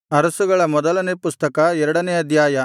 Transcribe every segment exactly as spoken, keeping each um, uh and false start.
ಅರಸುಗಳ ಮೊದಲನೇ ಪುಸ್ತಕ ಎರಡನೇ ಅಧ್ಯಾಯ.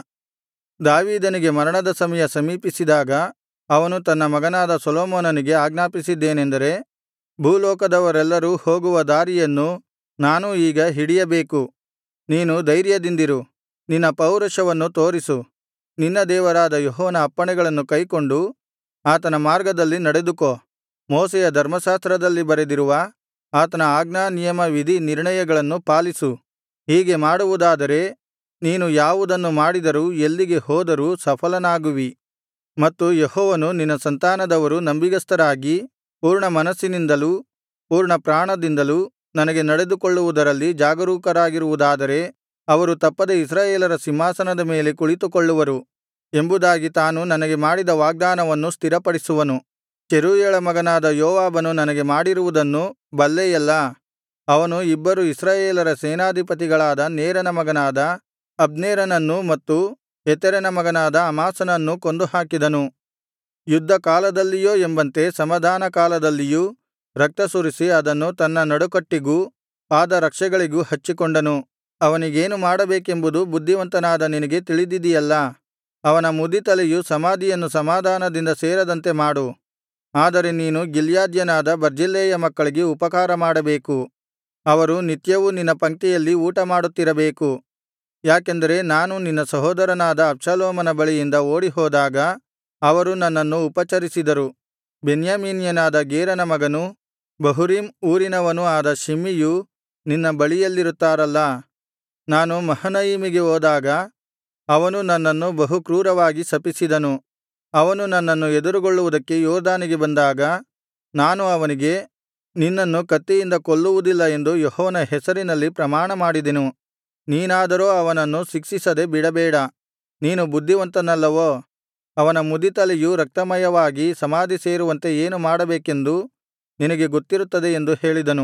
ದಾವೀದನಿಗೆ ಮರಣದ ಸಮಯ ಸಮೀಪಿಸಿದಾಗ ಅವನು ತನ್ನ ಮಗನಾದ ಸೊಲೊಮೋನನಿಗೆ ಆಜ್ಞಾಪಿಸಿದ್ದೇನೆಂದರೆ, ಭೂಲೋಕದವರೆಲ್ಲರೂ ಹೋಗುವ ದಾರಿಯನ್ನು ನಾನೂ ಈಗ ಹಿಡಿಯಬೇಕು. ನೀನು ಧೈರ್ಯದಿಂದಿರು, ನಿನ್ನ ಪೌರುಷವನ್ನು ತೋರಿಸು. ನಿನ್ನ ದೇವರಾದ ಯೆಹೋವನ ಅಪ್ಪಣೆಗಳನ್ನು ಕೈಕೊಂಡು ಆತನ ಮಾರ್ಗದಲ್ಲಿ ನಡೆದುಕೋ. ಮೋಶೆಯ ಧರ್ಮಶಾಸ್ತ್ರದಲ್ಲಿ ಬರೆದಿರುವ ಆತನ ಆಜ್ಞಾ ನಿಯಮ ವಿಧಿ ನಿರ್ಣಯಗಳನ್ನು ಪಾಲಿಸು. ಹೀಗೆ ಮಾಡುವುದಾದರೆ ನೀನು ಯಾವುದನ್ನು ಮಾಡಿದರೂ ಎಲ್ಲಿಗೆ ಹೋದರೂ ಸಫಲನಾಗುವಿ. ಮತ್ತು ಯೆಹೋವನು ನಿನ್ನ ಸಂತಾನದವರು ನಂಬಿಗಸ್ತರಾಗಿ ಪೂರ್ಣ ಮನಸ್ಸಿನಿಂದಲೂ ಪೂರ್ಣ ಪ್ರಾಣದಿಂದಲೂ ನನಗೆ ನಡೆದುಕೊಳ್ಳುವುದರಲ್ಲಿ ಜಾಗರೂಕರಾಗಿರುವುದಾದರೆ ಅವರು ತಪ್ಪದೆ ಇಸ್ರಾಯೇಲರ ಸಿಂಹಾಸನದ ಮೇಲೆ ಕುಳಿತುಕೊಳ್ಳುವರು ಎಂಬುದಾಗಿ ತಾನು ನನಗೆ ಮಾಡಿದ ವಾಗ್ದಾನವನ್ನು ಸ್ಥಿರಪಡಿಸುವನು. ಚೆರೂಯಳ ಮಗನಾದ ಯೋವಾಬನು ನನಗೆ ಮಾಡಿರುವುದನ್ನು ಬಲ್ಲೆಯಲ್ಲಾ. ಅವನು ಇಬ್ಬರು ಇಸ್ರಾಯೇಲರ ಸೇನಾಧಿಪತಿಗಳಾದ ನೇರನ ಮಗನಾದ ಅಬ್ನೇರನನ್ನೂ ಮತ್ತು ಯೆತೆರನ ಮಗನಾದ ಅಮಾಸನನ್ನೂ ಕೊಂದುಹಾಕಿದನು. ಯುದ್ಧ ಕಾಲದಲ್ಲಿಯೋ ಎಂಬಂತೆ ಸಮಾಧಾನ ಕಾಲದಲ್ಲಿಯೂ ರಕ್ತಸುರಿಸಿ ಅದನ್ನು ತನ್ನ ನಡುಕಟ್ಟಿಗೂ ಪಾದರಕ್ಷೆಗಳಿಗೂ ಹಚ್ಚಿಕೊಂಡನು. ಅವನಿಗೇನು ಮಾಡಬೇಕೆಂಬುದು ಬುದ್ಧಿವಂತನಾದ ನಿನಗೆ ತಿಳಿದಿದೆಯಲ್ಲಾ. ಅವನ ಮುದಿತಲೆಯು ಸಮಾಧಿಯನ್ನು ಸಮಾಧಾನದಿಂದ ಸೇರದಂತೆ ಮಾಡು. ಆದರೆ ನೀನು ಗಿಲ್ಯಾದ್ಯನಾದ ಬರ್ಜಿಲ್ಲೈಯ ಮಕ್ಕಳಿಗೆ ಉಪಕಾರ ಮಾಡಬೇಕು. ಅವರು ನಿತ್ಯವೂ ನಿನ್ನ ಪಂಕ್ತಿಯಲ್ಲಿ ಊಟಮಾಡುತ್ತಿರಬೇಕು. ಯಾಕೆಂದರೆ ನಾನು ನಿನ್ನ ಸಹೋದರನಾದ ಅಬ್ಷಾಲೋಮನ ಬಳಿಯಿಂದ ಓಡಿಹೋದಾಗ ಅವರು ನನ್ನನ್ನು ಉಪಚರಿಸಿದರು. ಬೆನ್ಯಾಮೀನ್ಯನಾದ ಗೇರನ ಮಗನೂ ಬಹುರೀಮ್ ಊರಿನವನೂ ಆದ ಶಿಮ್ಮೀಯು ನಿನ್ನ ಬಳಿಯಲ್ಲಿರುತ್ತಾರಲ್ಲಾ. ನಾನು ಮಹನಯಿಮಿಗೆ ಹೋದಾಗ ಅವನು ನನ್ನನ್ನು ಬಹು ಕ್ರೂರವಾಗಿ ಶಪಿಸಿದನು. ಅವನು ನನ್ನನ್ನು ಎದುರುಗೊಳ್ಳುವುದಕ್ಕೆ ಯೊರ್ದನಿಗೆ ಬಂದಾಗ ನಾನು ಅವನಿಗೆ, ನಿನ್ನನ್ನು ಕತ್ತಿಯಿಂದ ಕೊಲ್ಲುವುದಿಲ್ಲ ಎಂದು ಯೆಹೋವನ ಹೆಸರಿನಲ್ಲಿ ಪ್ರಮಾಣಮಾಡಿದೆನು. ನೀನಾದರೋ ಅವನನ್ನು ಶಿಕ್ಷಿಸದೆ ಬಿಡಬೇಡ. ನೀನು ಬುದ್ಧಿವಂತನಲ್ಲವೋ? ಅವನ ಮುದಿತಲೆಯು ರಕ್ತಮಯವಾಗಿ ಸಮಾಧಿ ಸೇರುವಂತೆ ಏನು ಮಾಡಬೇಕೆಂದು ನಿನಗೆ ಗೊತ್ತಿರುತ್ತದೆ ಎಂದು ಹೇಳಿದನು.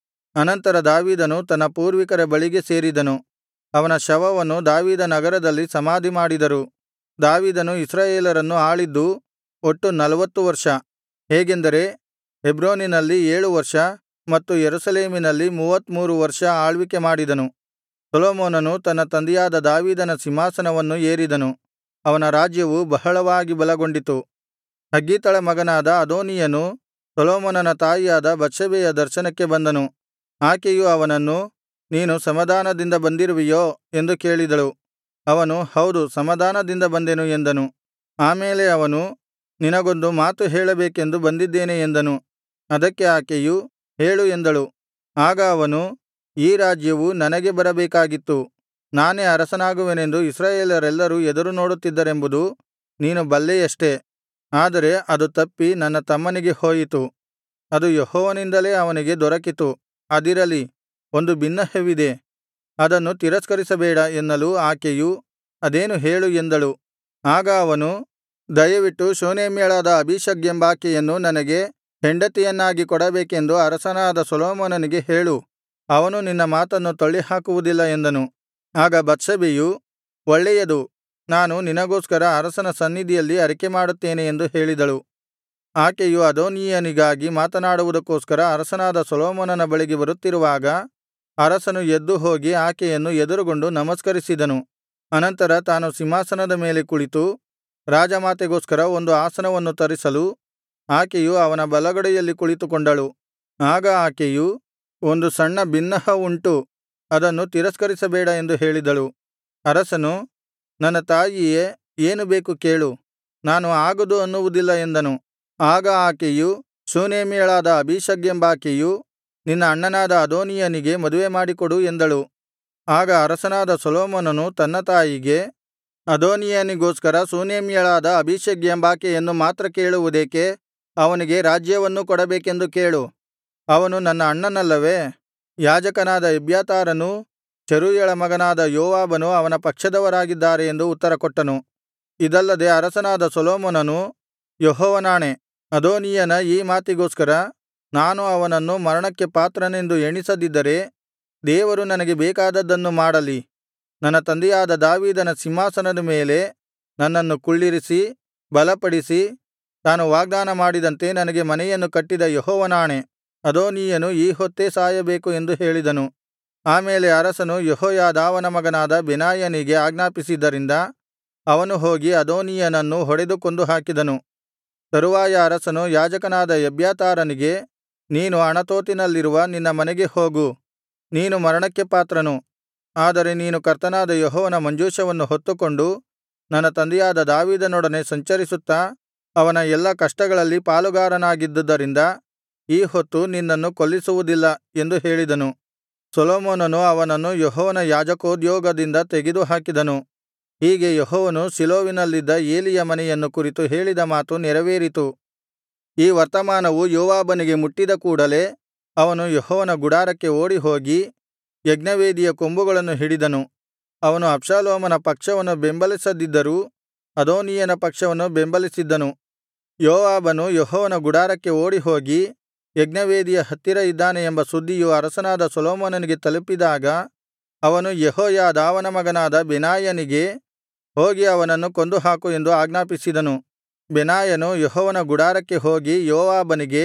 ಅನಂತರ ದಾವೀದನು ತನ್ನ ಪೂರ್ವಿಕರ ಬಳಿಗೆ ಸೇರಿದನು. ಅವನ ಶವವನ್ನು ದಾವೀದನಗರದಲ್ಲಿ ಸಮಾಧಿಮಾಡಿದರು. ದಾವೀದನು ಇಸ್ರಾಯೇಲರನ್ನು ಆಳಿದ್ದು ಒಟ್ಟು ನಲ್ವತ್ತು ವರ್ಷ. ಹೇಗೆಂದರೆ ಹೆಬ್ರೋನಿನಲ್ಲಿ ಏಳು ವರ್ಷ ಮತ್ತು ಯೆರೂಸಲೇಮಿನಲ್ಲಿ ಮೂವತ್ತಮೂರು ವರ್ಷ ಆಳ್ವಿಕೆ ಮಾಡಿದನು. ಸೊಲೊಮೋನನು ತನ್ನ ತಂದೆಯಾದ ದಾವೀದನ ಸಿಂಹಾಸನವನ್ನು ಏರಿದನು. ಅವನ ರಾಜ್ಯವು ಬಹಳವಾಗಿ ಬಲಗೊಂಡಿತು. ಹಗ್ಗೀತಳ ಮಗನಾದ ಅದೋನೀಯನು ಸೊಲೊಮೋನನ ತಾಯಿಯಾದ ಬತ್ಷೆಬೆಯ ದರ್ಶನಕ್ಕೆ ಬಂದನು. ಆಕೆಯು ಅವನನ್ನು, ನೀನು ಸಮಾಧಾನದಿಂದ ಬಂದಿರುವೆಯೋ ಎಂದು ಕೇಳಿದಳು. ಅವನು, ಹೌದು, ಸಮಾಧಾನದಿಂದ ಬಂದೆನು ಎಂದನು. ಆಮೇಲೆ ಅವನು, ನಿನಗೊಂದು ಮಾತು ಹೇಳಬೇಕೆಂದು ಬಂದಿದ್ದೇನೆ ಎಂದನು. ಅದಕ್ಕೆ ಆಕೆಯು, ಹೇಳು ಎಂದಳು. ಆಗ ಅವನು, ಈ ರಾಜ್ಯವು ನನಗೆ ಬರಬೇಕಾಗಿತ್ತು. ನಾನೇ ಅರಸನಾಗುವೆನೆಂದು ಇಸ್ರಾಯೇಲರೆಲ್ಲರೂ ಎದುರು ನೋಡುತ್ತಿದ್ದರೆಂಬುದು ನೀನು ಬಲ್ಲೆಯಷ್ಟೆ. ಆದರೆ ಅದು ತಪ್ಪಿ ನನ್ನ ತಮ್ಮನಿಗೆ ಹೋಯಿತು. ಅದು ಯೆಹೋವನಿಂದಲೇ ಅವನಿಗೆ ದೊರಕಿತು. ಅದಿರಲಿ, ಒಂದು ಬಿನ್ನಹವಿದೆ, ಅದನ್ನು ತಿರಸ್ಕರಿಸಬೇಡ ಎನ್ನಲು ಆಕೆಯು, ಅದೇನು ಹೇಳು ಎಂದಳು. ಆಗ ಅವನು, ದಯವಿಟ್ಟು ಶೂನೇಮ್ಯಳಾದ ಅಬೀಷಗ್ ಎಂಬಾಕೆಯನ್ನು ನನಗೆ ಹೆಂಡತಿಯನ್ನಾಗಿ ಕೊಡಬೇಕೆಂದು ಅರಸನಾದ ಸೊಲೊಮೋನನಿಗೆ ಹೇಳು. ಅವನು ನಿನ್ನ ಮಾತನ್ನು ತಳ್ಳಿಹಾಕುವುದಿಲ್ಲ ಎಂದನು. ಆಗ ಬತ್ಷೆಬೆಯು, ಒಳ್ಳೆಯದು, ನಾನು ನಿನಗೋಸ್ಕರ ಅರಸನ ಸನ್ನಿಧಿಯಲ್ಲಿ ಅರಿಕೆಮಾಡುತ್ತೇನೆ ಎಂದು ಹೇಳಿದಳು. ಆಕೆಯು ಅದೋನೀಯನಿಗಾಗಿ ಮಾತನಾಡುವುದಕ್ಕೋಸ್ಕರ ಅರಸನಾದ ಸೊಲೊಮೋನನ ಬಳಿಗೆ ಬರುತ್ತಿರುವಾಗ ಅರಸನು ಎದ್ದು ಹೋಗಿ ಆಕೆಯನ್ನು ಎದುರುಗೊಂಡು ನಮಸ್ಕರಿಸಿದನು. ಅನಂತರ ತಾನು ಸಿಂಹಾಸನದ ಮೇಲೆ ಕುಳಿತು ರಾಜಮಾತೆಗೋಸ್ಕರ ಒಂದು ಆಸನವನ್ನು ತರಿಸಲು ಆಕೆಯು ಅವನ ಬಲಗಡೆಯಲ್ಲಿ ಕುಳಿತುಕೊಂಡಳು. ಆಗ ಆಕೆಯು, ಒಂದು ಸಣ್ಣ ಬಿನ್ನಹ ಉಂಟು, ಅದನ್ನು ತಿರಸ್ಕರಿಸಬೇಡ ಎಂದು ಹೇಳಿದಳು. ಅರಸನು, ನನ್ನ ತಾಯಿಯೇ, ಏನು ಬೇಕು ಕೇಳು, ನಾನು ಆಗದು ಅನ್ನುವುದಿಲ್ಲ ಎಂದನು. ಆಗ ಆಕೆಯು, ಶೂನೇಮ್ಯಳಾದ ಅಬೀಷಗ್ ಎಂಬಾಕೆಯು ನಿನ್ನ ಅಣ್ಣನಾದ ಅದೋನೀಯನಿಗೆ ಮದುವೆ ಮಾಡಿಕೊಡು ಎಂದಳು. ಆಗ ಅರಸನಾದ ಸೊಲೊಮೋನನು ತನ್ನ ತಾಯಿಗೆ, ಅದೋನೀಯನಿಗೋಸ್ಕರ ಶೂನೇಮ್ಯಳಾದ ಅಬೀಷಗ್ ಎಂಬಾಕೆಯನ್ನು ಮಾತ್ರ ಕೇಳುವುದೇಕೆ? ಅವನಿಗೆ ರಾಜ್ಯವನ್ನೂ ಕೊಡಬೇಕೆಂದು ಕೇಳು. ಅವನು ನನ್ನ ಅಣ್ಣನಲ್ಲವೇ? ಯಾಜಕನಾದ ಎಬ್ಯಾತಾರನೂ ಚೆರೂಯಳ ಮಗನಾದ ಯೋವಾಬನೂ ಅವನ ಪಕ್ಷದವರಾಗಿದ್ದಾರೆ ಎಂದು ಉತ್ತರಕೊಟ್ಟನು. ಇದಲ್ಲದೆ ಅರಸನಾದ ಸೊಲೊಮೋನನು, ಯೆಹೋವನಾಣೆ, ಅದೋನೀಯನ ಈ ಮಾತಿಗೋಸ್ಕರ ನಾನು ಅವನನ್ನು ಮರಣಕ್ಕೆ ಪಾತ್ರನೆಂದು ಎಣಿಸದಿದ್ದರೆ ದೇವರು ನನಗೆ ಬೇಕಾದದ್ದನ್ನು ಮಾಡಲಿ. ನನ್ನ ತಂದೆಯಾದ ದಾವೀದನ ಸಿಂಹಾಸನದ ಮೇಲೆ ನನ್ನನ್ನು ಕುಳ್ಳಿರಿಸಿ ಬಲಪಡಿಸಿ ತಾನು ವಾಗ್ದಾನ ಮಾಡಿದಂತೆ ನನಗೆ ಮನೆಯನ್ನು ಕಟ್ಟಿದ ಯೆಹೋವನಾಣೆ, ಅದೋನೀಯನು ಈ ಹೊತ್ತೇ ಸಾಯಬೇಕು ಎಂದು ಹೇಳಿದನು. ಆಮೇಲೆ ಅರಸನು ಯೆಹೋಯಾದಾವನ ಮಗನಾದ ಬೆನಾಯನಿಗೆ ಆಜ್ಞಾಪಿಸಿದ್ದರಿಂದ ಅವನು ಹೋಗಿ ಅದೋನೀಯನನ್ನು ಹೊಡೆದು ಕೊಂದು ಹಾಕಿದನು. ತರುವಾಯ ಅರಸನು ಯಾಜಕನಾದ ಎಬ್ಯಾತಾರನಿಗೆ, ನೀನು ಅಣತೋತಿನಲ್ಲಿರುವ ನಿನ್ನ ಮನೆಗೆ ಹೋಗು, ನೀನು ಮರಣಕ್ಕೆ ಪಾತ್ರನು. ಆದರೆ ನೀನು ಕರ್ತನಾದ ಯೆಹೋವನ ಮಂಜೂಷವನ್ನು ಹೊತ್ತುಕೊಂಡು ನನ್ನ ತಂದೆಯಾದ ದಾವೀದನೊಡನೆ ಸಂಚರಿಸುತ್ತಾ ಅವನ ಎಲ್ಲಾ ಕಷ್ಟಗಳಲ್ಲಿ ಪಾಲುಗಾರನಾಗಿದ್ದುದರಿಂದ ಈ ಹೊತ್ತು ನಿನ್ನನ್ನು ಕೊಲ್ಲಿಸುವುದಿಲ್ಲ ಎಂದು ಹೇಳಿದನು. ಸೊಲೊಮೋನನು ಅವನನ್ನು ಯೆಹೋವನ ಯಾಜಕೋದ್ಯೋಗದಿಂದ ತೆಗೆದುಹಾಕಿದನು. ಹೀಗೆ ಯೆಹೋವನು ಶೀಲೋವಿನಲ್ಲಿದ್ದ ಏಲಿಯ ಮನೆಯನ್ನು ಕುರಿತು ಹೇಳಿದ ಮಾತು ನೆರವೇರಿತು. ಈ ವರ್ತಮಾನವು ಯೋವಾಬನಿಗೆ ಮುಟ್ಟಿದ ಕೂಡಲೆ ಅವನು ಯೆಹೋವನ ಗುಡಾರಕ್ಕೆ ಓಡಿಹೋಗಿ ಯಜ್ಞವೇದಿಯ ಕೊಂಬುಗಳನ್ನು ಹಿಡಿದನು. ಅವನು ಅಬ್ಷಾಲೋಮನ ಪಕ್ಷವನ್ನು ಬೆಂಬಲಿಸದಿದ್ದರೂ ಅದೋನೀಯನ ಪಕ್ಷವನ್ನು ಬೆಂಬಲಿಸಿದ್ದನು. ಯೋವಾಬನು ಯೆಹೋವನ ಗುಡಾರಕ್ಕೆ ಓಡಿಹೋಗಿ ಯಜ್ಞವೇದಿಯ ಹತ್ತಿರ ಇದ್ದಾನೆ ಎಂಬ ಸುದ್ದಿಯು ಅರಸನಾದ ಸೊಲೊಮೋನನಿಗೆ ತಲುಪಿದಾಗ ಅವನು ಯೆಹೋಯಾದಾವನ ಮಗನಾದ ಬೆನಾಯನಿಗೆ, ಹೋಗಿ ಅವನನ್ನು ಕೊಂದುಹಾಕು ಎಂದು ಆಜ್ಞಾಪಿಸಿದನು. ಬೆನಾಯನು ಯೆಹೋವನ ಗುಡಾರಕ್ಕೆ ಹೋಗಿ ಯೋವಾಬನಿಗೆ,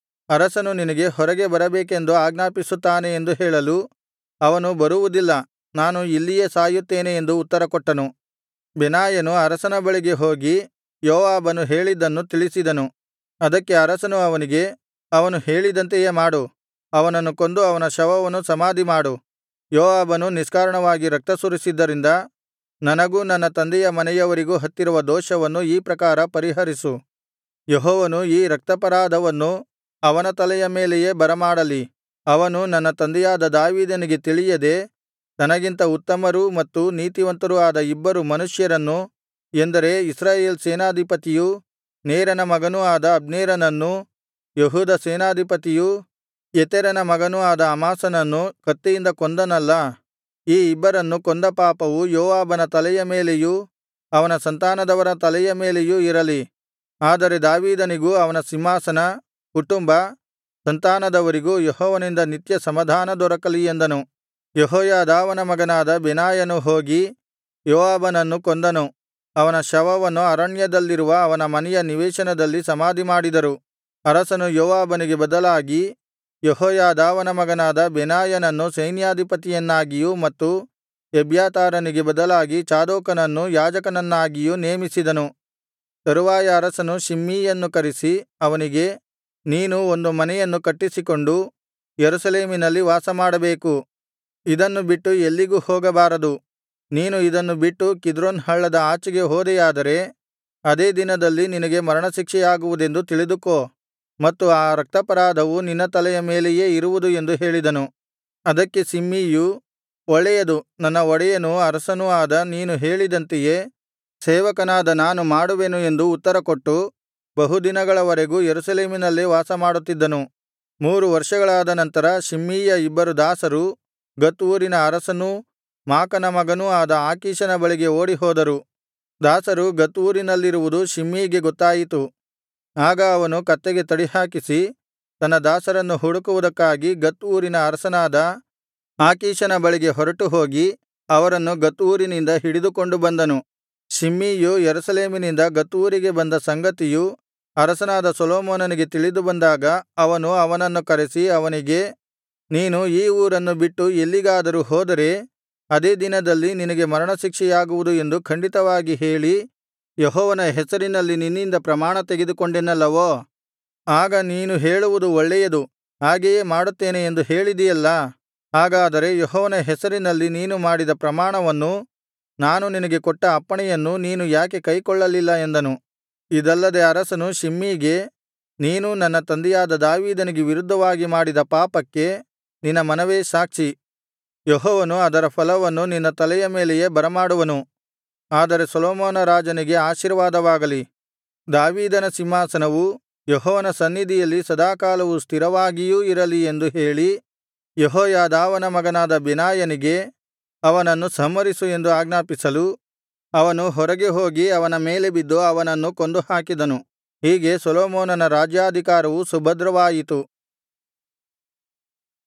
ಅರಸನು ನಿನಗೆ ಹೊರಗೆ ಬರಬೇಕೆಂದು ಆಜ್ಞಾಪಿಸುತ್ತಾನೆ ಎಂದು ಹೇಳಲು ಅವನು, ಬರುವುದಿಲ್ಲ, ನಾನು ಇಲ್ಲಿಯೇ ಸಾಯುತ್ತೇನೆ ಎಂದು ಉತ್ತರಕೊಟ್ಟನು. ಬೆನಾಯನು ಅರಸನ ಬಳಿಗೆ ಹೋಗಿ ಯೋವಾಬನು ಹೇಳಿದ್ದನ್ನು ತಿಳಿಸಿದನು. ಅದಕ್ಕೆ ಅರಸನು ಅವನಿಗೆ, ಅವನು ಹೇಳಿದಂತೆಯೇ ಮಾಡು, ಅವನನ್ನು ಕೊಂದು ಅವನ ಶವವನ್ನು ಸಮಾಧಿಮಾಡು. ಯೋವಾಬನು ನಿಷ್ಕಾರಣವಾಗಿ ರಕ್ತ ಸುರಿಸಿದ್ದರಿಂದ ನನಗೂ ನನ್ನ ತಂದೆಯ ಮನೆಯವರಿಗೂ ಹತ್ತಿರುವ ದೋಷವನ್ನು ಈ ಪ್ರಕಾರ ಪರಿಹರಿಸು. ಯೆಹೋವನು ಈ ರಕ್ತಾಪರಾಧವನ್ನು ಅವನ ತಲೆಯ ಮೇಲೆಯೇ ಬರಮಾಡಲಿ. ಅವನು ನನ್ನ ತಂದೆಯಾದ ದಾವೀದನಿಗೆ ತಿಳಿಯದೆ ತನಗಿಂತ ಉತ್ತಮರೂ ಮತ್ತು ನೀತಿವಂತರೂ ಆದ ಇಬ್ಬರು ಮನುಷ್ಯರನ್ನು, ಎಂದರೆ ಇಸ್ರಾಯೇಲ್ ಸೇನಾಧಿಪತಿಯೂ ನೇರನ ಮಗನೂ ಆದ ಅಬ್ನೇರನನ್ನೂ ಯೆಹೂದ ಸೇನಾಧಿಪತಿಯೂ ಯೆತೆರನ ಮಗನೂ ಆದ ಅಮಾಸನನ್ನು ಕತ್ತಿಯಿಂದ ಕೊಂದನಲ್ಲಾ. ಈ ಇಬ್ಬರನ್ನು ಕೊಂದ ಪಾಪವು ಯೋವಾಬನ ತಲೆಯ ಮೇಲೆಯೂ ಅವನ ಸಂತಾನದವರ ತಲೆಯ ಮೇಲೆಯೂ ಇರಲಿ. ಆದರೆ ದಾವೀದನಿಗೂ ಅವನ ಸಿಂಹಾಸನ, ಕುಟುಂಬ, ಸಂತಾನದವರಿಗೂ ಯೆಹೋವನಿಂದ ನಿತ್ಯ ಸಮಾಧಾನ ದೊರಕಲಿ ಎಂದನು. ಯೆಹೋಯಾದಾವನ ಮಗನಾದ ಬೆನಾಯನು ಹೋಗಿ ಯೋವಾಬನನ್ನು ಕೊಂದನು. ಅವನ ಶವವನ್ನು ಅರಣ್ಯದಲ್ಲಿರುವ ಅವನ ಮನೆಯ ನಿವೇಶನದಲ್ಲಿ ಸಮಾಧಿಮಾಡಿದರು. ಅರಸನು ಯೋವಾಬನಿಗೆ ಬದಲಾಗಿ ಯೆಹೋಯಾದಾವನ ಮಗನಾದ ಬೆನಾಯನನ್ನು ಸೈನ್ಯಾಧಿಪತಿಯನ್ನಾಗಿಯೂ ಮತ್ತು ಎಬ್ಯಾತಾರನಿಗೆ ಬದಲಾಗಿ ಚಾದೋಕನನ್ನು ಯಾಜಕನನ್ನಾಗಿಯೂ ನೇಮಿಸಿದನು. ತರುವಾಯ ಅರಸನು ಶಿಮ್ಮೀಯನ್ನು ಕರೆಸಿ ಅವನಿಗೆ, ನೀನು ಒಂದು ಮನೆಯನ್ನು ಕಟ್ಟಿಸಿಕೊಂಡು ಯೆರೂಸಲೇಮಿನಲ್ಲಿ ವಾಸಮಾಡಬೇಕು. ಇದನ್ನು ಬಿಟ್ಟು ಎಲ್ಲಿಗೂ ಹೋಗಬಾರದು. ನೀನು ಇದನ್ನು ಬಿಟ್ಟು ಕಿದ್ರೋನ್ ಹಳ್ಳದ ಆಚೆಗೆ ಹೋದೆಯಾದರೆ ಅದೇ ದಿನದಲ್ಲಿ ನಿನಗೆ ಮರಣಶಿಕ್ಷೆಯಾಗುವುದೆಂದು ತಿಳಿದುಕೋ, ಮತ್ತು ಆ ರಕ್ತಾಪರಾಧವು ನಿನ್ನ ತಲೆಯ ಮೇಲೆಯೇ ಇರುವುದು ಎಂದು ಹೇಳಿದನು. ಅದಕ್ಕೆ ಶಿಮ್ಮೀಯು, ಒಳ್ಳೆಯದು, ನನ್ನ ಒಡೆಯನೂ ಅರಸನೂ ಆದ ನೀನು ಹೇಳಿದಂತೆಯೇ ಸೇವಕನಾದ ನಾನು ಮಾಡುವೆನು ಎಂದು ಉತ್ತರಕೊಟ್ಟು ಬಹುದಿನಗಳವರೆಗೂ ಯೆರೂಸಲೇಮಿನಲ್ಲೇ ವಾಸಮಾಡುತ್ತಿದ್ದನು. ಮೂರು ವರ್ಷಗಳಾದ ನಂತರ ಶಿಮ್ಮೀಯ ಇಬ್ಬರು ದಾಸರು ಗತ್ ಊರಿನ ಅರಸನೂ ಮಾಕನ ಮಗನೂ ಆದ ಆಕೀಷನ ಬಳಿಗೆ ಓಡಿಹೋದರು. ದಾಸರು ಗತ್ ಊರಿನಲ್ಲಿರುವುದು ಶಿಮ್ಮೀಗೆ ಗೊತ್ತಾಯಿತು. ಆಗ ಅವನು ಕತ್ತೆಗೆ ತಡಿಹಾಕಿಸಿ ತನ್ನ ದಾಸರನ್ನು ಹುಡುಕುವುದಕ್ಕಾಗಿ ಗತ್ ಊರಿನ ಅರಸನಾದ ಆಕೀಷನ ಬಳಿಗೆ ಹೊರಟುಹೋಗಿ ಅವರನ್ನು ಗತ್ ಊರಿನಿಂದ ಹಿಡಿದುಕೊಂಡು ಬಂದನು. ಶಿಮ್ಮೀಯು ಯೆರೂಸಲೇಮಿನಿಂದ ಗತ್ ಊರಿಗೆ ಬಂದ ಸಂಗತಿಯು ಅರಸನಾದ ಸೊಲೊಮೋನನಿಗೆ ತಿಳಿದು ಬಂದಾಗ ಅವನು ಅವನನ್ನು ಕರೆಸಿ ಅವನಿಗೆ, ನೀನು ಈ ಊರನ್ನು ಬಿಟ್ಟು ಎಲ್ಲಿಗಾದರೂ ಹೋದರೆ ಅದೇ ದಿನದಲ್ಲಿ ನಿನಗೆ ಮರಣಶಿಕ್ಷೆಯಾಗುವುದು ಎಂದು ಖಂಡಿತವಾಗಿ ಹೇಳಿ ಯೆಹೋವನ ಹೆಸರಿನಲ್ಲಿ ನಿನ್ನಿಂದ ಪ್ರಮಾಣ ತೆಗೆದುಕೊಂಡೆನಲ್ಲವೋ? ಆಗ ನೀನು ಹೇಳುವುದು ಒಳ್ಳೆಯದು, ಹಾಗೆಯೇ ಮಾಡುತ್ತೇನೆ ಎಂದು ಹೇಳಿದಿಯಲ್ಲಾ? ಹಾಗಾದರೆ ಯೆಹೋವನ ಹೆಸರಿನಲ್ಲಿ ನೀನು ಮಾಡಿದ ಪ್ರಮಾಣವನ್ನೂ ನಾನು ನಿನಗೆ ಕೊಟ್ಟ ಅಪ್ಪಣೆಯನ್ನೂ ನೀನು ಯಾಕೆ ಕೈಕೊಳ್ಳಲಿಲ್ಲ ಎಂದನು. ಇದಲ್ಲದೆ ಅರಸನು ಶಿಮ್ಮೀಗೆ, ನೀನು ನನ್ನ ತಂದೆಯಾದ ದಾವೀದನಿಗೆ ವಿರುದ್ಧವಾಗಿ ಮಾಡಿದ ಪಾಪಕ್ಕೆ ನಿನ್ನ ಮನವೇ ಸಾಕ್ಷಿ. ಯೆಹೋವನು ಅದರ ಫಲವನ್ನು ನಿನ್ನ ತಲೆಯ ಮೇಲೆಯೇ ಬರಮಾಡುವನು. ಆದರೆ ಸೊಲೊಮೋನ ರಾಜನಿಗೆ ಆಶೀರ್ವಾದವಾಗಲಿ. ದಾವೀದನ ಸಿಂಹಾಸನವು ಯೆಹೋವನ ಸನ್ನಿಧಿಯಲ್ಲಿ ಸದಾಕಾಲವು ಸ್ಥಿರವಾಗಿಯೂ ಇರಲಿ ಎಂದು ಹೇಳಿ ಯೆಹೋಯಾದಾವನ ಮಗನಾದ ಬೆನಾಯನಿಗೆ ಅವನನ್ನು ಸಂಹರಿಸು ಎಂದು ಆಜ್ಞಾಪಿಸಲು ಅವನು ಹೊರಗೆ ಹೋಗಿ ಅವನ ಮೇಲೆ ಬಿದ್ದು ಅವನನ್ನು ಕೊಂದುಹಾಕಿದನು. ಹೀಗೆ ಸೊಲೊಮೋನನ ರಾಜ್ಯಾಧಿಕಾರವು ಸುಭದ್ರವಾಯಿತು.